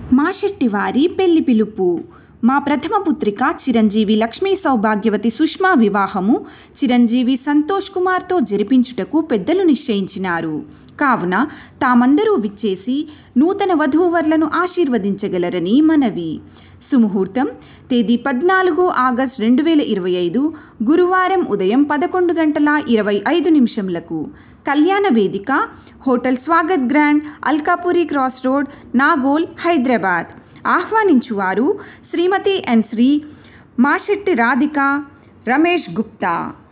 మా శెట్టివారి పెళ్లి పిలుపు. మా ప్రథమ పుత్రిక చిరంజీవి లక్ష్మీ సౌభాగ్యవతి సుష్మా వివాహము చిరంజీవి సంతోష్ కుమార్తో జరిపించుటకు పెద్దలు నిశ్చయించినారు. కావున తామందరూ విచ్చేసి నూతన వధూవరులను ఆశీర్వదించగలరని మనవి. సుముహూర్తం తేదీ 14 ఆగస్టు 2025 గురువారం ఉదయం 11:25 కళ్యాణ వేదిక hotel Swagat grand, Alkapuri cross road, Nagole, Hyderabad. ఆహ్వానించువారు శ్రీమతి ఎన్ శ్రీ మాశెట్టి రాధిక రమేష్ గుప్తా.